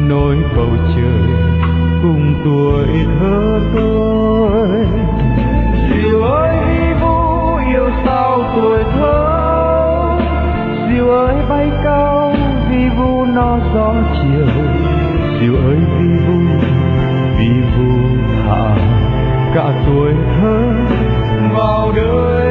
nối bầu trời cùng tuổi thơ tôi. Diều ơi vi vu yêu sao tuổi thơ, diều ơi bay cao vi vu no gió chiều. Diều ơi vi vu thả cả tuổi thơ vào đời.